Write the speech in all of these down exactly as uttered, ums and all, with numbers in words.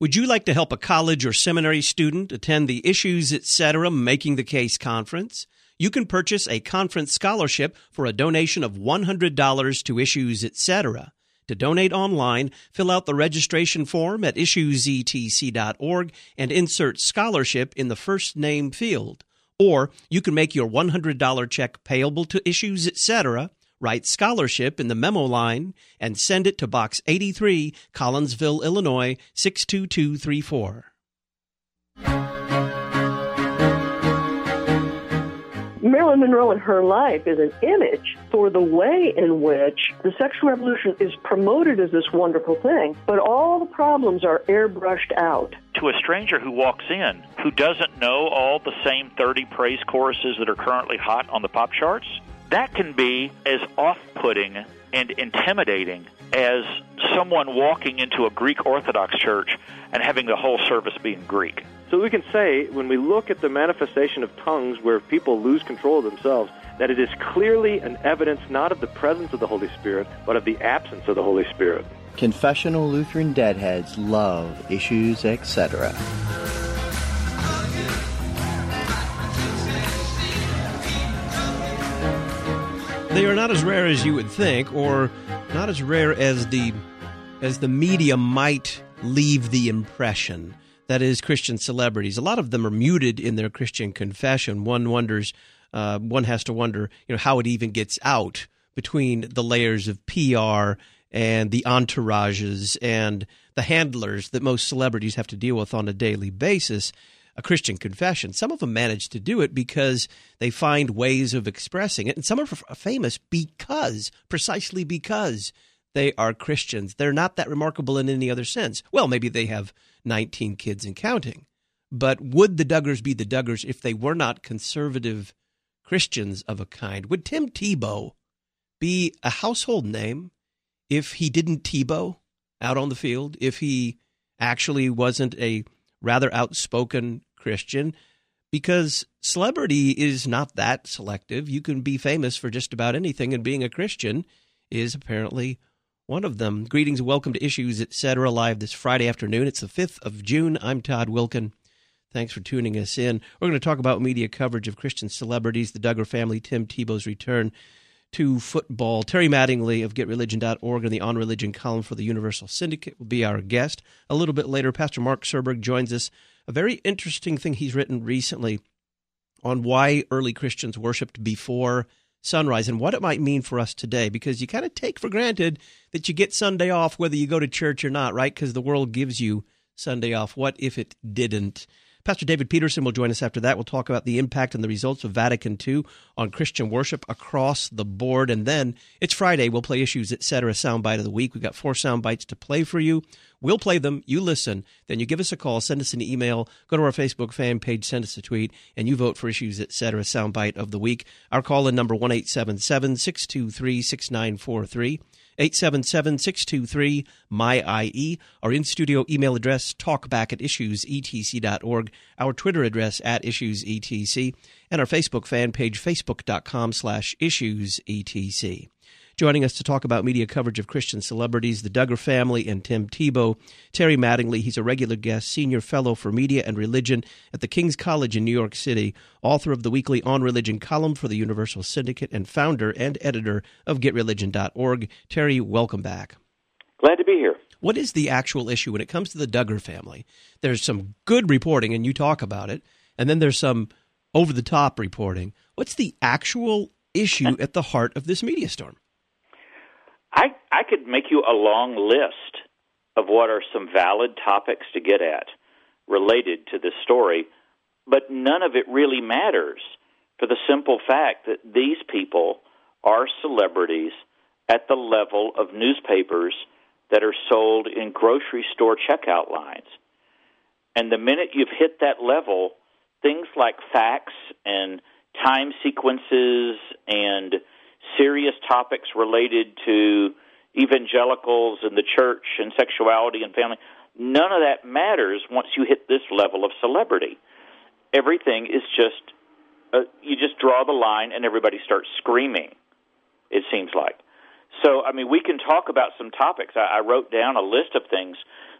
Would you like to help a college or seminary student attend the Issues Etc. Making the Case conference? You can purchase a conference scholarship for a donation of one hundred dollars to Issues Etc. To donate online, fill out the registration form at issues e t c dot org and insert scholarship in the first name field. Or you can make your one hundred dollars check payable to Issues Etc., write scholarship in the memo line, and send it to Box eighty-three, Collinsville, Illinois, six two two three four. Marilyn Monroe in her life is an image for the way in which the sexual revolution is promoted as this wonderful thing, but all the problems are airbrushed out. To a stranger who walks in, who doesn't know all the same thirty praise choruses that are currently hot on the pop charts, that can be as off-putting and intimidating as someone walking into a Greek Orthodox church and having the whole service be in Greek. So we can say, when we look at the manifestation of tongues where people lose control of themselves, that it is clearly an evidence not of the presence of the Holy Spirit, but of the absence of the Holy Spirit. Confessional Lutheran Deadheads love Issues Etc. They are not as rare as you would think, or not as rare as the as the media might leave the impression. That is, Christian celebrities. A lot of them are muted in their Christian confession. One wonders, uh, one has to wonder, you know, how it even gets out between the layers of P R and the entourages and the handlers that most celebrities have to deal with on a daily basis. A Christian confession. Some of them manage to do it because they find ways of expressing it, and some are famous because, precisely because they are Christians. They're not that remarkable in any other sense. Well, maybe they have nineteen kids and counting, but would the Duggars be the Duggars if they were not conservative Christians of a kind? Would Tim Tebow be a household name if he didn't Tebow out on the field, if he actually wasn't a rather outspoken Christian? Because celebrity is not that selective. You can be famous for just about anything, and being a Christian is apparently one of them. Greetings and welcome to Issues Etc. live this Friday afternoon. It's the fifth of June. I'm Todd Wilkin. Thanks for tuning us in. We're going to talk about media coverage of Christian celebrities, the Duggar family, Tim Tebow's return to football. Terry Mattingly of get religion dot org and the On Religion column for the Universal Syndicate will be our guest. A little bit later, Pastor Mark Serberg joins us. A very interesting thing he's written recently on why early Christians worshipped before sunrise and what it might mean for us today, because you kind of take for granted that you get Sunday off whether you go to church or not, right? Because the world gives you Sunday off. What if it didn't? Pastor David Peterson will join us after that. We'll talk about the impact and the results of Vatican Two on Christian worship across the board. And then it's Friday. We'll play Issues Etc. Soundbite of the Week. We've got four sound bites to play for you. We'll play them. You listen. Then you give us a call, send us an email, go to our Facebook fan page, send us a tweet, and you vote for Issues Etc. Soundbite of the Week. Our call-in number one eight seven seven, six two three, six nine four three. eight seven seven, six two three, M Y I E. Our in-studio email address, talkback at issues e t c dot org. Our Twitter address, at issuesetc. And our Facebook fan page, facebook.com slash issuesetc. Joining us to talk about media coverage of Christian celebrities, the Duggar family, and Tim Tebow, Terry Mattingly. He's a regular guest, senior fellow for media and religion at the King's College in New York City, author of the weekly On Religion column for the Universal Syndicate, and founder and editor of get religion dot org. Terry, welcome back. Glad to be here. What is the actual issue when it comes to the Duggar family? There's some good reporting, and you talk about it, and then there's some over-the-top reporting. What's the actual issue at the heart of this media storm? I, I could make you a long list of what are some valid topics to get at related to this story, but none of it really matters for the simple fact that these people are celebrities at the level of newspapers that are sold in grocery store checkout lines. And the minute you've hit that level, things like facts and time sequences and serious topics related to evangelicals and the church and sexuality and family, none of that matters once you hit this level of celebrity. Everything is just, uh, you just draw the line and everybody starts screaming, it seems like. So, I mean, we can talk about some topics. I, I wrote down a list of things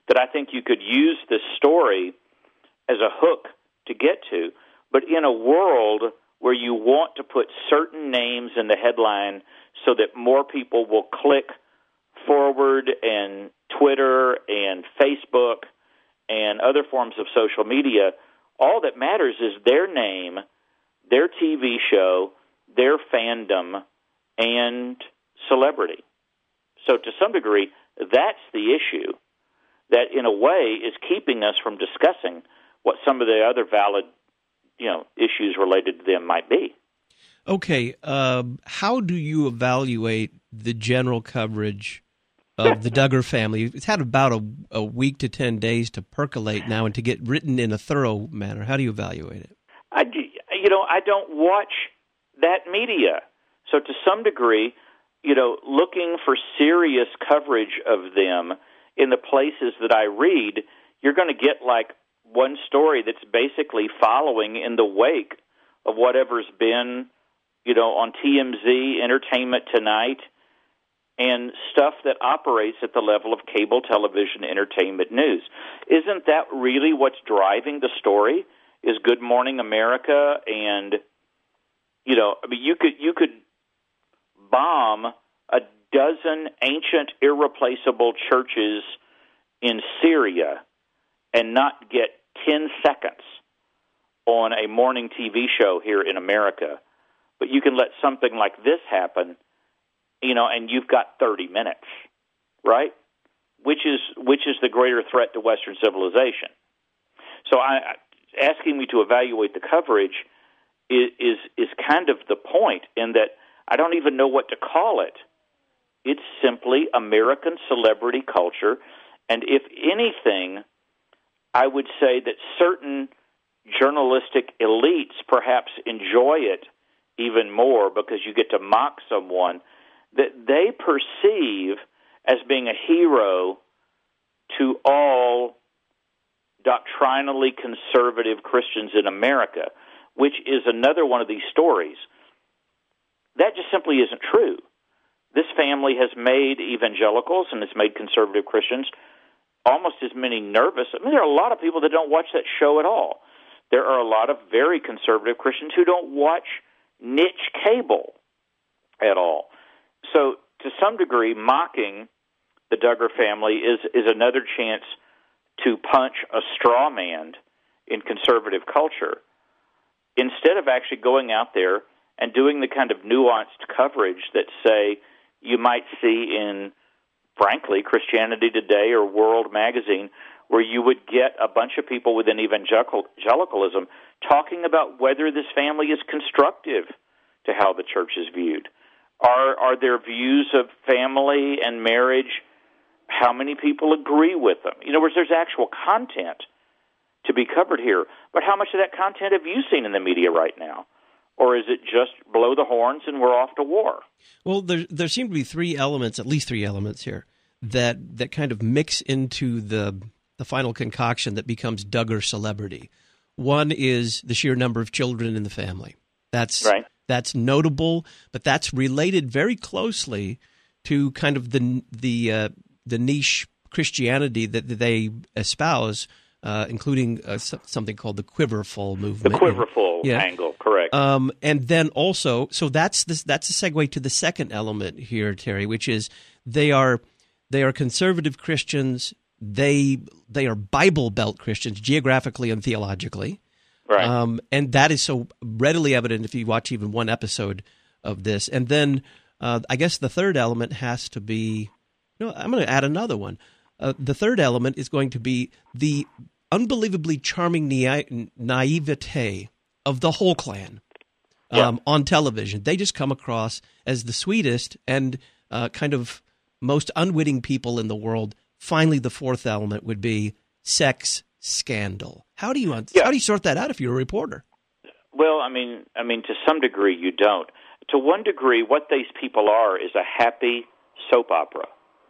that I think you could use this story as a hook to get to. But in a world where you want to put certain names in the headline so that more people will click forward, and Twitter and Facebook and other forms of social media, all that matters is their name, their T V show, their fandom, and celebrity. So to some degree, that's the issue that in a way is keeping us from discussing what some of the other valid, you know, issues related to them might be. Okay, uh, how do you evaluate the general coverage of the Duggar family? It's had about a, a week to ten days to percolate now and to get written in a thorough manner. How do you evaluate it? I, you know, I don't watch that media. So to some degree, you know, looking for serious coverage of them in the places that I read, you're going to get like one story that's basically following in the wake of whatever's been, you know, on T M Z, Entertainment Tonight, and stuff that operates at the level of cable television entertainment news. Isn't that really what's driving the story? Is Good Morning America and, you know, I mean, you could you could bomb a dozen ancient, irreplaceable churches in Syria and not get ten seconds on a morning T V show here in America. But you can let something like this happen, you know, and you've got thirty minutes, right? Which is which is the greater threat to Western civilization? So I, asking me to evaluate the coverage is, is is kind of the point, in that I don't even know what to call it. It's simply American celebrity culture, and if anything, I would say that certain journalistic elites perhaps enjoy it even more because you get to mock someone that they perceive as being a hero to all doctrinally conservative Christians in America, which is another one of these stories. That just simply isn't true. This family has made evangelicals and has made conservative Christians almost as many nervous. I mean, there are a lot of people that don't watch that show at all. There are a lot of very conservative Christians who don't watch niche cable at all. So, to some degree, mocking the Duggar family is, is another chance to punch a straw man in conservative culture, instead of actually going out there and doing the kind of nuanced coverage that, say, you might see in, frankly, Christianity Today or World Magazine, where you would get a bunch of people within evangelicalism talking about whether this family is constructive to how the church is viewed. Are are their views of family and marriage, how many people agree with them? In other words, there's actual content to be covered here. But how much of that content have you seen in the media right now? Or is it just blow the horns and we're off to war? Well, there there seem to be three elements, at least three elements here, that that kind of mix into the the final concoction that becomes Duggar celebrity. One is the sheer number of children in the family. That's right. That's notable, but that's related very closely to kind of the the uh, the niche Christianity that they espouse, uh, including uh, something called the Quiverful movement. The Quiverful yeah. angle, correct. Um, and then also, so that's this, that's a segue to the second element here, Terry, which is they are they are conservative Christians. They they are Bible Belt Christians, geographically and theologically. Right. Um, and that is so readily evident if you watch even one episode of this. And then uh, I guess the third element has to be, you know, I'm going to add another one. Uh, the third element is going to be the unbelievably charming na- naivete of the whole clan um, yeah. on television. They just come across as the sweetest and uh, kind of most unwitting people in the world. Finally, the fourth element would be sex scandal. How do you yeah. how do you sort that out if you're a reporter? Well, I mean, I mean, to some degree, you don't. To one degree, what these people are is a happy soap opera,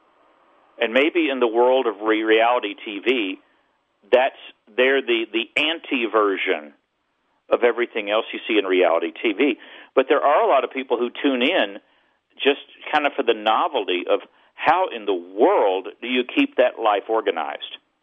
and maybe in the world of re- reality T V, that's they're the the anti version of everything else you see in reality T V. But there are a lot of people who tune in just kind of for the novelty of how in the world do you keep that life organized?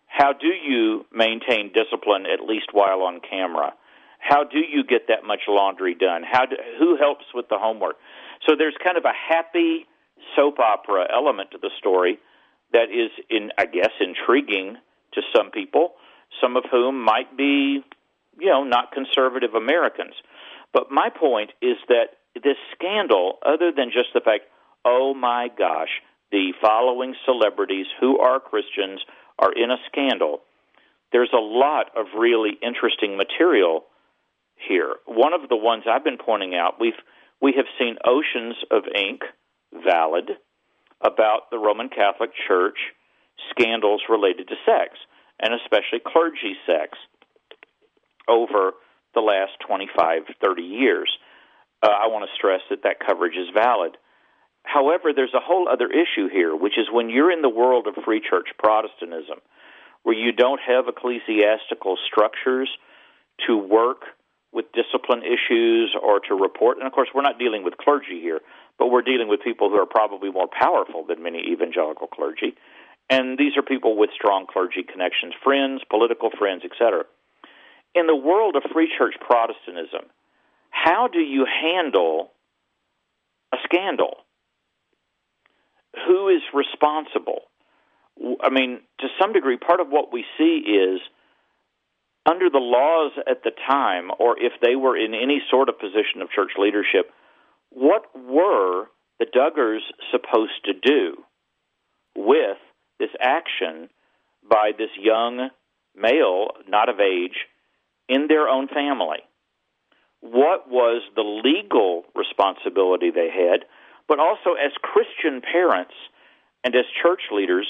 How do you maintain discipline at least while on camera? How do you get that much laundry done? How do, who helps with the homework? So there's kind of a happy soap opera element to the story that is, in, I guess, intriguing to some people, some of whom might be, you know, not conservative Americans. But my point is that this scandal, other than just the fact, oh my gosh, the following celebrities who are Christians are in a scandal, there's a lot of really interesting material here. One of the ones I've been pointing out, we've we have seen oceans of ink, valid, about the Roman Catholic Church scandals related to sex, and especially clergy sex, over the last twenty-five, thirty years. Uh, I want to stress that that coverage is valid. However, there's a whole other issue here, which is when you're in the world of free church Protestantism, where you don't have ecclesiastical structures to work with discipline issues or to report. And, of course, we're not dealing with clergy here, but we're dealing with people who are probably more powerful than many evangelical clergy. And these are people with strong clergy connections, friends, political friends, et cetera. In the world of free church Protestantism, how do you handle a scandal? Who is responsible? I mean, to some degree, part of what we see is, under the laws at the time, or if they were in any sort of position of church leadership, what were the Duggars supposed to do with this action by this young male, not of age, in their own family? What was the legal responsibility they had? But also, as Christian parents and as church leaders,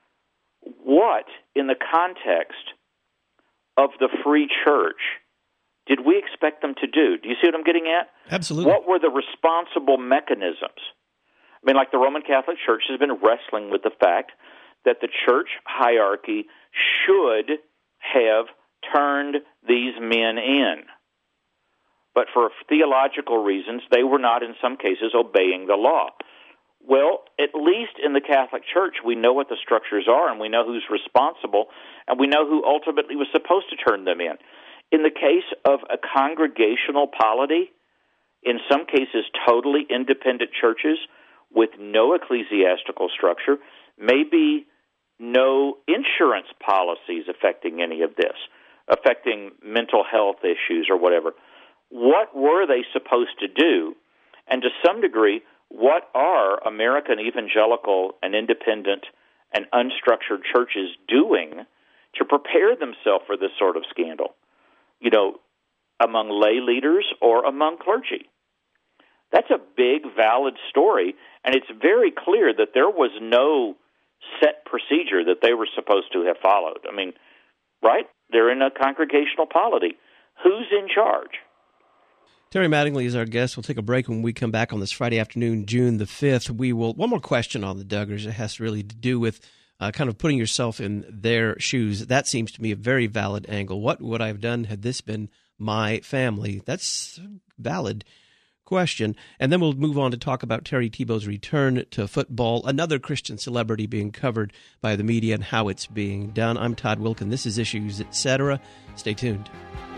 what, in the context of the free church, did we expect them to do? Do you see what I'm getting at? Absolutely. What were the responsible mechanisms? I mean, like the Roman Catholic Church has been wrestling with the fact that the church hierarchy should have turned these men in. But for theological reasons, they were not, in some cases, obeying the law. Well, at least in the Catholic Church, we know what the structures are, and we know who's responsible, and we know who ultimately was supposed to turn them in. In the case of a congregational polity, in some cases totally independent churches with no ecclesiastical structure, maybe no insurance policies affecting any of this, affecting mental health issues or whatever. What were they supposed to do? And to some degree, what are American evangelical and independent and unstructured churches doing to prepare themselves for this sort of scandal, you know, among lay leaders or among clergy? That's a big, valid story, and it's very clear that there was no set procedure that they were supposed to have followed. I mean, right? They're in a congregational polity. Who's in charge? Terry Mattingly is our guest. We'll take a break. When we come back on this Friday afternoon, June the fifth, we will, one more question on the Duggars. It has really to do with uh, kind of putting yourself in their shoes. That seems to me a very valid angle. What would I have done had this been my family? That's a valid question. And then we'll move on to talk about Terry Tebow's return to football, another Christian celebrity being covered by the media and how it's being done. I'm Todd Wilkin. This is Issues, et cetera. Stay tuned.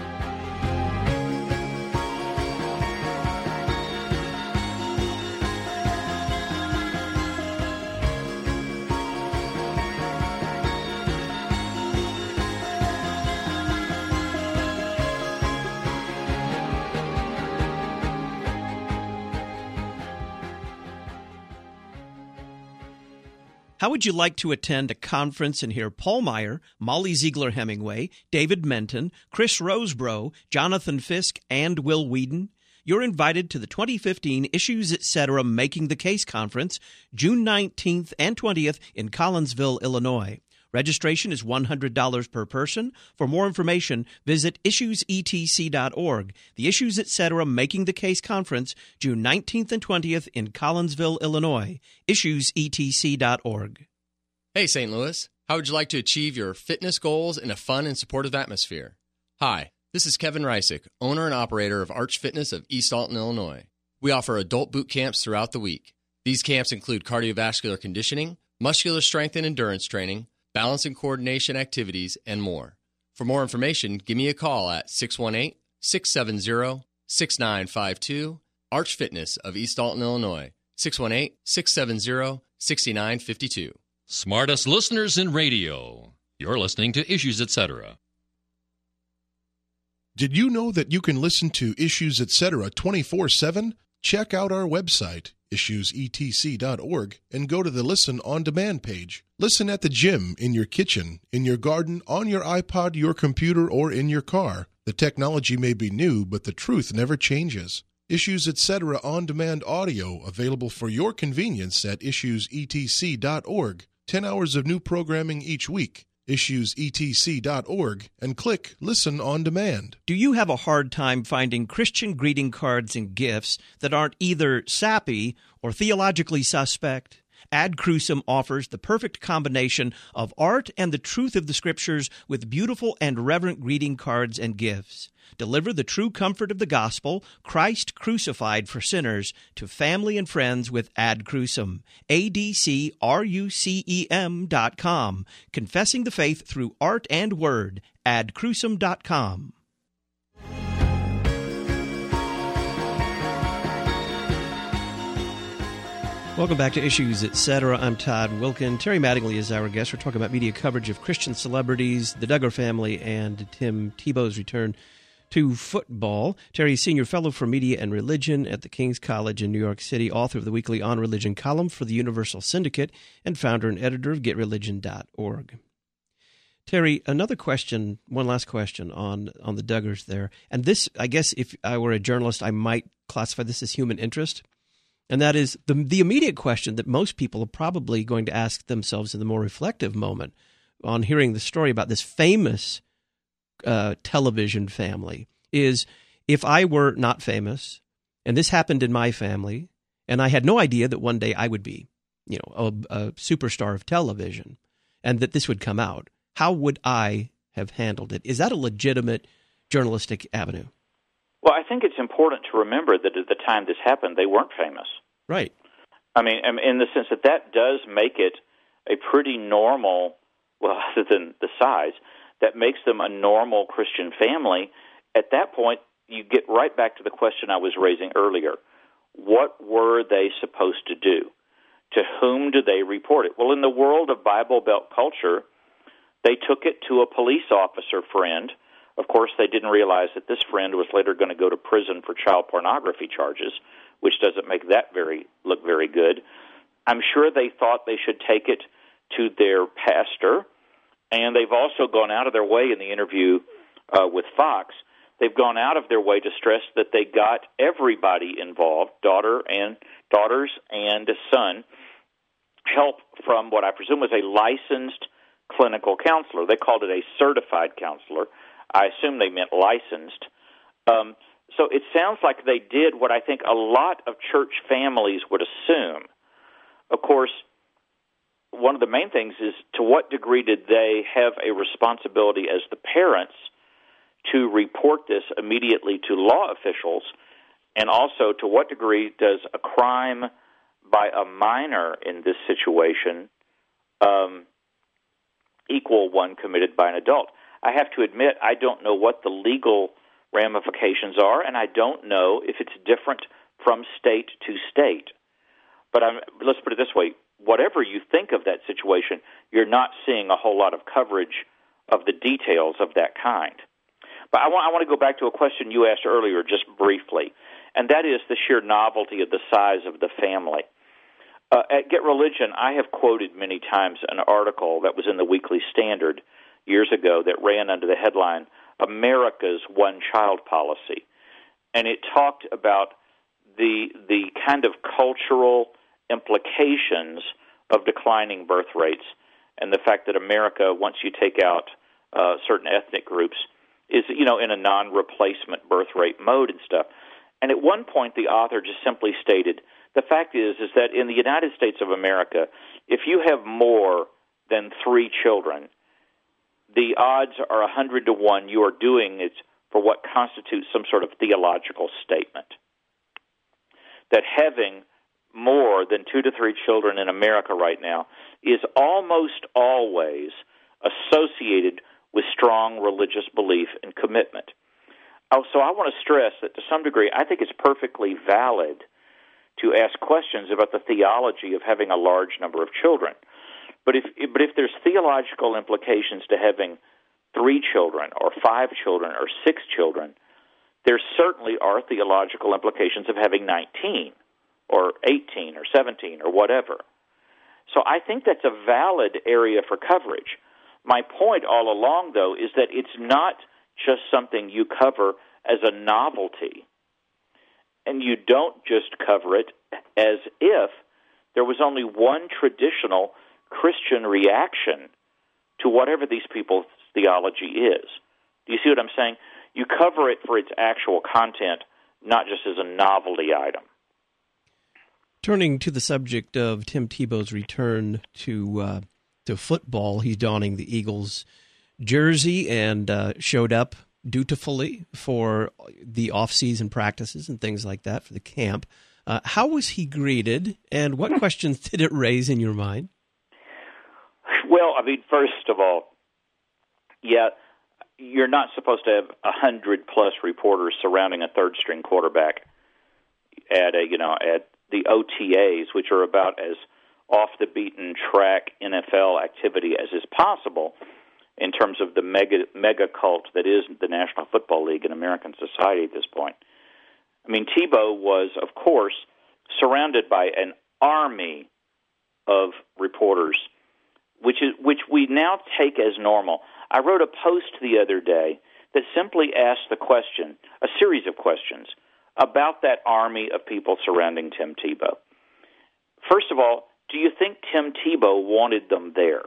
How would you like to attend a conference and hear Paul Meyer, Molly Ziegler Hemingway, David Menton, Chris Rosebrough, Jonathan Fisk, and Will Whedon? You're invited to the twenty fifteen Issues, et cetera. Making the Case Conference, June nineteenth and twentieth in Collinsville, Illinois. Registration is one hundred dollars per person. For more information, visit issues e t c dot org. The Issues, et cetera. Making the Case Conference, June nineteenth and twentieth in Collinsville, Illinois. issues e t c dot org. Hey, Saint Louis. How would you like to achieve your fitness goals in a fun and supportive atmosphere? Hi, this is Kevin Reisick, owner and operator of Arch Fitness of East Alton, Illinois. We offer adult boot camps throughout the week. These camps include cardiovascular conditioning, muscular strength and endurance training, balance and coordination activities, and more. For more information, give me a call at six one eight, six seven zero, six nine five two, Arch Fitness of East Alton, Illinois, six one eight, six seven zero, six nine five two. Smartest listeners in radio. You're listening to Issues, et cetera. Did you know that you can listen to Issues, et cetera twenty-four seven? Check out our website, issues e t c dot org, and go to the Listen on Demand page. Listen at the gym, in your kitchen, in your garden, on your iPod, your computer, or in your car. The technology may be new, but the truth never changes. Issues, et cetera on demand audio available for your convenience at issues e t c dot org. ten hours of new programming each week. issues e t c dot org and click Listen on Demand. Do you have a hard time finding Christian greeting cards and gifts that aren't either sappy or theologically suspect? Ad Crucem offers the perfect combination of art and the truth of the Scriptures with beautiful and reverent greeting cards and gifts. Deliver the true comfort of the gospel, Christ crucified for sinners, to family and friends with Ad Crucem. A D C R U C E M dot com. Confessing the faith through art and word. ad crucem dot com. Welcome back to Issues, et cetera. I'm Todd Wilkin. Terry Mattingly is our guest. We're talking about media coverage of Christian celebrities, the Duggar family, and Tim Tebow's return to football. Terry is Senior Fellow for Media and Religion at the King's College in New York City, author of the weekly On Religion column for the Universal Syndicate, and founder and editor of get religion dot org. Terry, another question, one last question on, on the Duggars there. And this, I guess if I were a journalist, I might classify this as human interest. And that is the the immediate question that most people are probably going to ask themselves in the more reflective moment on hearing the story about this famous uh, television family is, if I were not famous and this happened in my family and I had no idea that one day I would be, you know, a, a superstar of television and that this would come out, how would I have handled it? Is that a legitimate journalistic avenue? Well, I think it's important to remember that at the time this happened, they weren't famous. Right. I mean, in the sense that that does make it a pretty normal, well, other than the size, that makes them a normal Christian family. At that point, you get right back to the question I was raising earlier. What were they supposed to do? To whom do they report it? Well, in the world of Bible Belt culture, they took it to a police officer friend. Of course, they didn't realize that this friend was later going to go to prison for child pornography charges, which doesn't make that very look very good. I'm sure they thought they should take it to their pastor, and they've also gone out of their way in the interview uh, with Fox. They've gone out of their way to stress that they got everybody involved, daughter and daughters and a son, help from what I presume was a licensed clinical counselor. They called it a certified counselor. I assume they meant licensed. Um, so it sounds like they did what I think a lot of church families would assume. Of course, one of the main things is, to what degree did they have a responsibility as the parents to report this immediately to law officials, and also to what degree does a crime by a minor in this situation um, equal one committed by an adult? I have to admit, I don't know what the legal ramifications are, and I don't know if it's different from state to state. But I'm, let's put it this way. Whatever you think of that situation, you're not seeing a whole lot of coverage of the details of that kind. But I want, I want to go back to a question you asked earlier just briefly, and that is the sheer novelty of the size of the family. Uh, at Get Religion, I have quoted many times an article that was in the Weekly Standard years ago that ran under the headline, America's One-Child Policy. And it talked about the the kind of cultural implications of declining birth rates and the fact that America, once you take out uh, certain ethnic groups, is, you know, in a non-replacement birth rate mode and stuff. And at one point, the author just simply stated, the fact is, is that in the United States of America, if you have more than three children, the odds are one hundred to one you are doing it for what constitutes some sort of theological statement. That having more than two to three children in America right now is almost always associated with strong religious belief and commitment. Oh, so I want to stress that to some degree, I think it's perfectly valid to ask questions about the theology of having a large number of children. But if but if there's theological implications to having three children or five children or six children, there certainly are theological implications of having nineteen or eighteen or seventeen or whatever. So I think that's a valid area for coverage. My point all along, though, is that it's not just something you cover as a novelty, and you don't just cover it as if there was only one traditional Christian reaction to whatever these people's theology is. Do you see what I'm saying? You cover it for its actual content, not just as a novelty item. Turning to the subject of Tim Tebow's return to uh, to football, he's donning the Eagles jersey and uh, showed up dutifully for the off-season practices and things like that for the camp. Uh, how was he greeted, and what questions did it raise in your mind? Well, I mean, first of all, yeah, you're not supposed to have a hundred plus reporters surrounding a third-string quarterback at a you know at the O T As, which are about as off-the-beaten-track N F L activity as is possible in terms of the mega mega cult that is the National Football League in American society at this point. I mean, Tebow was, of course, surrounded by an army of reporters, which is which we now take as normal. I wrote a post the other day that simply asked the question, a series of questions, about that army of people surrounding Tim Tebow. First of all, do you think Tim Tebow wanted them there?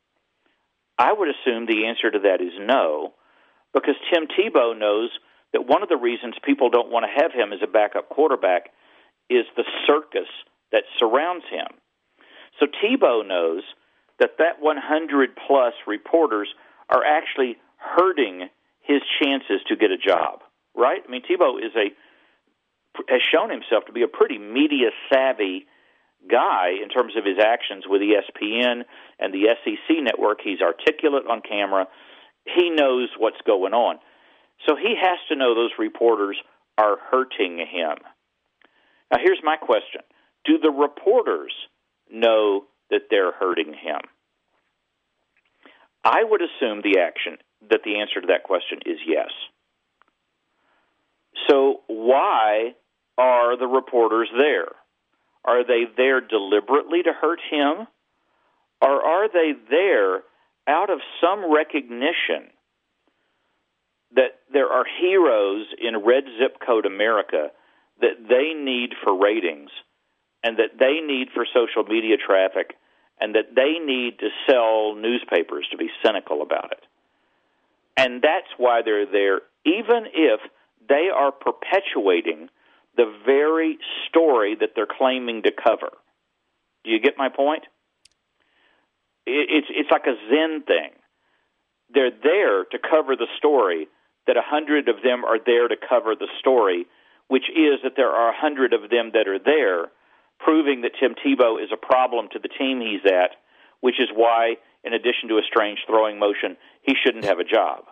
I would assume the answer to that is no, because Tim Tebow knows that one of the reasons people don't want to have him as a backup quarterback is the circus that surrounds him. So Tebow knows that that one hundred plus reporters are actually hurting his chances to get a job, right? I mean, Tebow is a has shown himself to be a pretty media-savvy guy in terms of his actions with E S P N and the S E C network. He's articulate on camera. He knows what's going on. So he has to know those reporters are hurting him. Now, here's my question. Do the reporters know that they're hurting him? I would assume the action that the answer to that question is yes. So why are the reporters there? Are they there deliberately to hurt him? Or are they there out of some recognition that there are heroes in red zip code America that they need for ratings and that they need for social media traffic and that they need to sell newspapers, to be cynical about it? And that's why they're there, even if they are perpetuating the very story that they're claiming to cover. Do you get my point? It's it's like a Zen thing. They're there to cover the story that a hundred of them are there to cover the story, which is that there are a hundred of them that are there, proving that Tim Tebow is a problem to the team he's at, which is why, in addition to a strange throwing motion, he shouldn't have a job.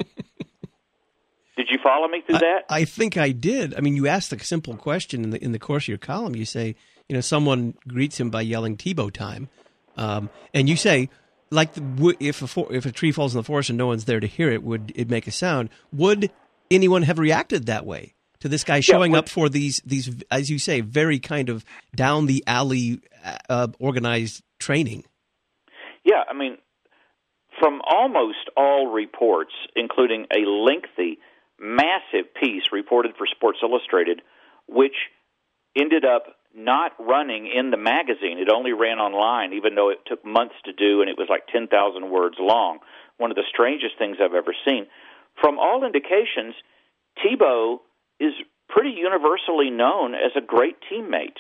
Did you follow me through I, that? I think I did. I mean, you asked a simple question in the in the course of your column. You say, you know, someone greets him by yelling Tebow time, um, and you say, like, the, if a for, if a tree falls in the forest and no one's there to hear it, would it make a sound? Would anyone have reacted that way to this guy showing yeah, when, up for these these, as you say, very kind of down the alley uh, organized training? Yeah, I mean, from almost all reports, including a lengthy, massive piece reported for Sports Illustrated, which ended up not running in the magazine. It only ran online, even though it took months to do, and it was like ten thousand words long. One of the strangest things I've ever seen. From all indications, Tebow is pretty universally known as a great teammate.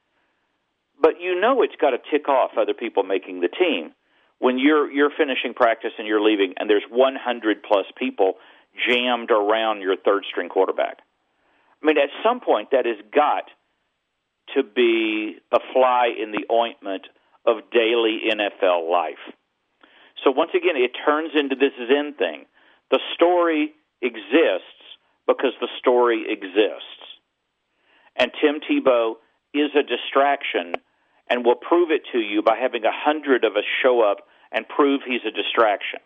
But you know it's got to tick off other people making the team. When you're you're finishing practice and you're leaving, and there's one hundred plus people jammed around your third-string quarterback. I mean, at some point, that has got to be a fly in the ointment of daily N F L life. So once again, it turns into this Zen thing. The story exists because the story exists. And Tim Tebow is a distraction, and will prove it to you by having a hundred of us show up and prove he's a distraction.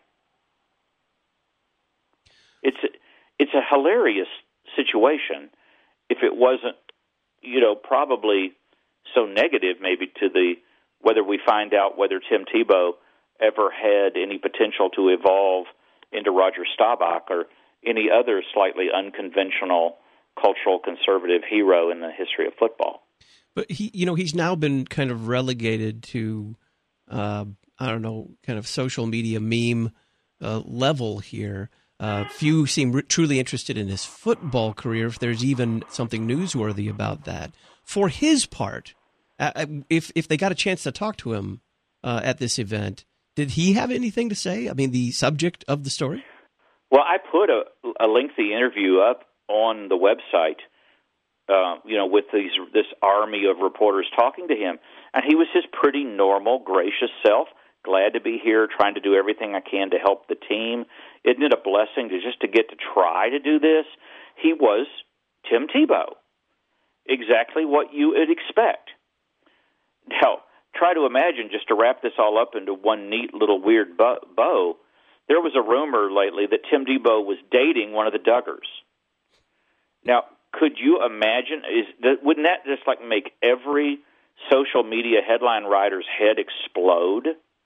It's a, it's a hilarious situation if it wasn't, you know, probably so negative maybe to the, whether we find out whether Tim Tebow ever had any potential to evolve into Roger Staubach or any other slightly unconventional cultural conservative hero in the history of football. But he, you know, he's now been kind of relegated to, uh, I don't know, kind of social media meme uh, level here. Uh, few seem r- truly interested in his football career, if there's even something newsworthy about that. For his part, uh, if if they got a chance to talk to him uh, at this event, did he have anything to say? I mean, the subject of the story? Well, I put a, a lengthy interview up on the website, uh, you know, with these this army of reporters talking to him. And he was his pretty normal, gracious self, glad to be here, trying to do everything I can to help the team. Isn't it a blessing to just to get to try to do this? He was Tim Tebow, exactly what you would expect. Now, try to imagine, just to wrap this all up into one neat little weird bow, there was a rumor lately that Tim Tebow was dating one of the Duggars. Now, could you imagine, is that, wouldn't that just like make every social media headline writer's head explode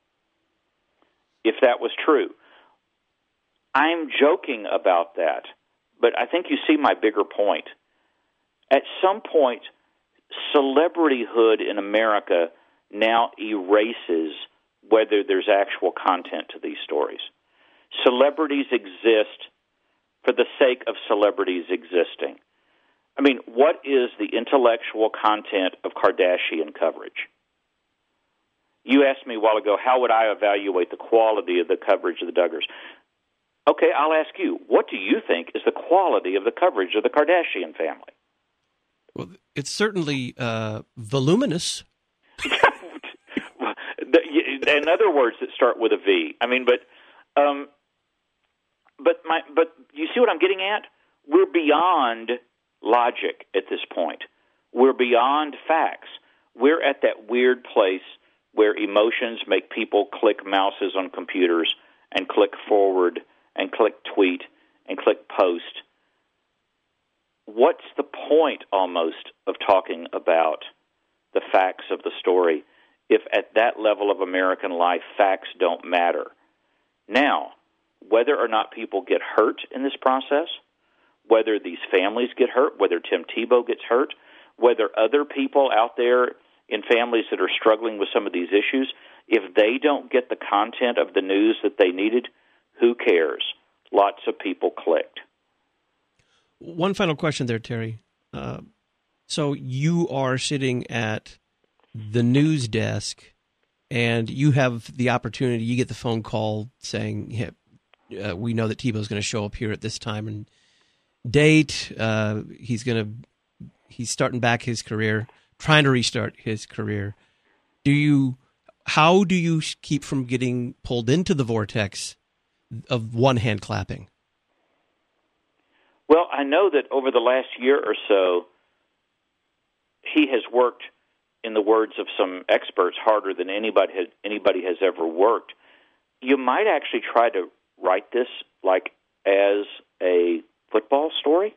if that was true? I'm joking about that, but I think you see my bigger point. At some point, celebrityhood in America now erases whether there's actual content to these stories. Celebrities exist for the sake of celebrities existing. I mean, what is the intellectual content of Kardashian coverage? You asked me a while ago, how would I evaluate the quality of the coverage of the Duggars? Okay, I'll ask you, what do you think is the quality of the coverage of the Kardashian family? Well, it's certainly uh, voluminous. In other words that start with a V. I mean, but um, but my but you see what I'm getting at? We're beyond logic at this point. We're beyond facts. We're at that weird place where emotions make people click mouses on computers and click forward and click tweet and click post. What's the point almost of talking about the facts of the story if at that level of American life facts don't matter? Now, whether or not people get hurt in this process, whether these families get hurt, whether Tim Tebow gets hurt, whether other people out there in families that are struggling with some of these issues, if they don't get the content of the news that they needed, who cares? Lots of people clicked. One final question there, Terry. Uh, so you are sitting at the news desk, and you have the opportunity, you get the phone call saying, hey, uh, we know that Tebow's going to show up here at this time and date. Uh, he's going to, he's starting back his career, trying to restart his career. Do you, how do you keep from getting pulled into the vortex of one hand clapping? Well, I know that over the last year or so, he has worked, in the words of some experts, harder than anybody has, anybody has ever worked. You might actually try to write this like as a football story.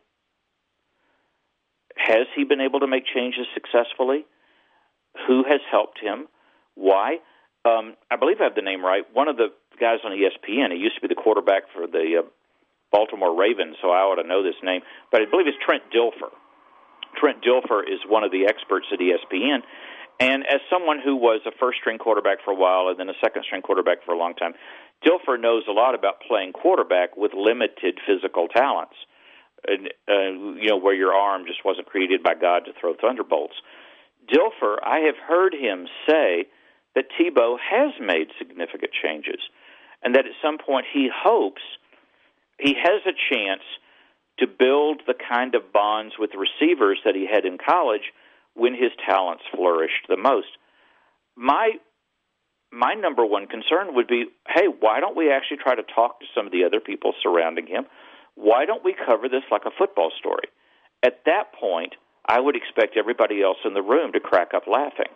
Has he been able to make changes successfully? Who has helped him? Why? Um, I believe I have the name right. One of the guys on E S P N, he used to be the quarterback for the uh, Baltimore Ravens, so I ought to know this name, but I believe it's Trent Dilfer. Trent Dilfer is one of the experts at E S P N, and as someone who was a first-string quarterback for a while and then a second-string quarterback for a long time, Dilfer knows a lot about playing quarterback with limited physical talents, and, uh, you know, where your arm just wasn't created by God to throw thunderbolts. Dilfer, I have heard him say that Tebow has made significant changes, and that at some point he hopes he has a chance to build the kind of bonds with receivers that he had in college when his talents flourished the most. My my number one concern would be, hey, why don't we actually try to talk to some of the other people surrounding him? Why don't we cover this like a football story? At that point, I would expect everybody else in the room to crack up laughing.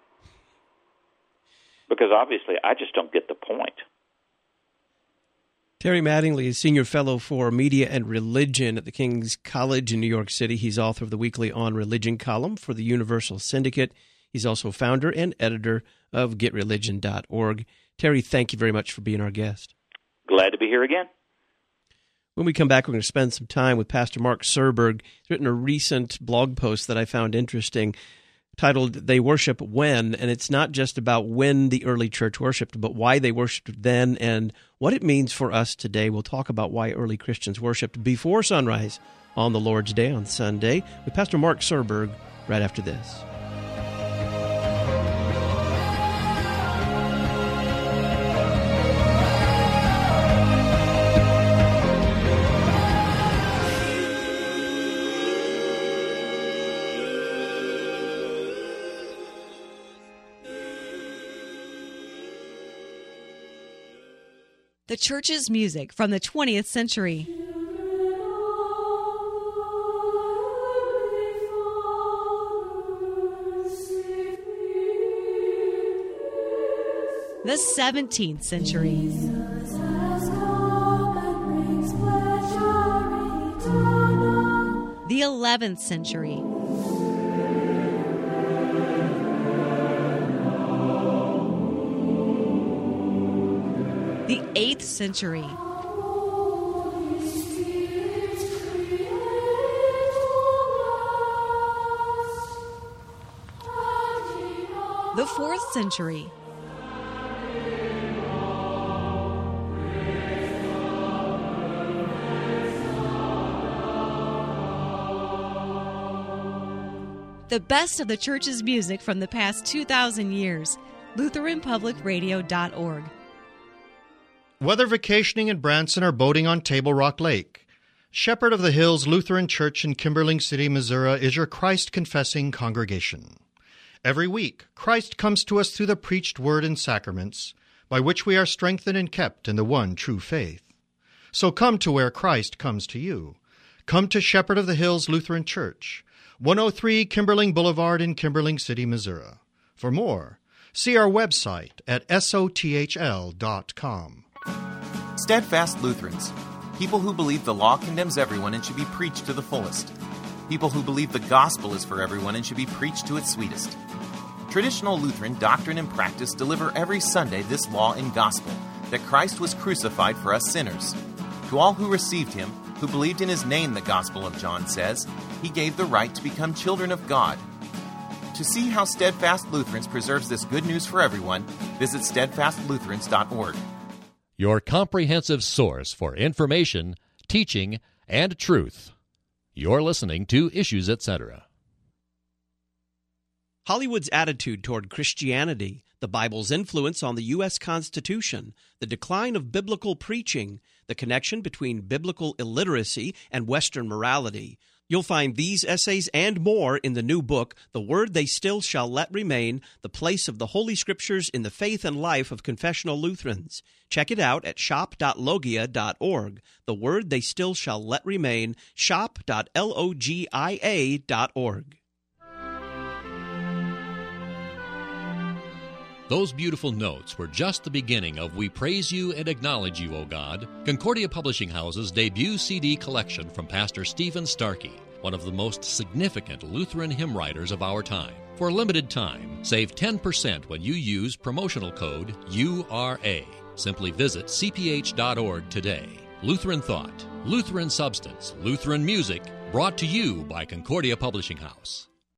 Because obviously, I just don't get the point. Terry Mattingly is Senior Fellow for Media and Religion at the King's College in New York City. He's author of the weekly On Religion column for the Universal Syndicate. He's also founder and editor of get religion dot org. Terry, thank you very much for being our guest. Glad to be here again. When we come back, we're going to spend some time with Pastor Mark Serberg. He's written a recent blog post that I found interesting titled, They Worship When, and it's not just about when the early church worshiped, but why they worshiped then and what it means for us today. We'll talk about why early Christians worshiped before sunrise on the Lord's Day on Sunday with Pastor Mark Serberg right after this. The church's music from the twentieth century. The seventeenth century. The eleventh century. The eighth century. The fourth century. The best of the church's music from the past two thousand years. Lutheran Public Radio dot org. Whether vacationing in Branson or boating on Table Rock Lake, Shepherd of the Hills Lutheran Church in Kimberling City, Missouri is your Christ-confessing congregation. Every week, Christ comes to us through the preached word and sacraments, by which we are strengthened and kept in the one true faith. So come to where Christ comes to you. Come to Shepherd of the Hills Lutheran Church, one oh three Kimberling Boulevard in Kimberling City, Missouri. For more, see our website at S O T H L dot com. Steadfast Lutherans, people who believe the law condemns everyone and should be preached to the fullest. People who believe the gospel is for everyone and should be preached to its sweetest. Traditional Lutheran doctrine and practice deliver every Sunday this law and gospel, that Christ was crucified for us sinners. To all who received him, who believed in his name, the Gospel of John says, he gave the right to become children of God. To see how Steadfast Lutherans preserves this good news for everyone, visit steadfast lutherans dot org. Your comprehensive source for information, teaching, and truth. You're listening to Issues, et cetera. Hollywood's attitude toward Christianity, the Bible's influence on the U S Constitution, the decline of biblical preaching, the connection between biblical illiteracy and Western morality. You'll find these essays and more in the new book, The Word They Still Shall Let Remain, The Place of the Holy Scriptures in the Faith and Life of Confessional Lutherans. Check it out at shop dot logia dot org. The Word They Still Shall Let Remain, shop dot logia dot org. Those beautiful notes were just the beginning of We Praise You and Acknowledge You, O God, Concordia Publishing House's debut C D collection from Pastor Stephen Starkey, one of the most significant Lutheran hymn writers of our time. For a limited time, save ten percent when you use promotional code U R A. Simply visit c p h dot org today. Lutheran Thought, Lutheran Substance, Lutheran Music, brought to you by Concordia Publishing House.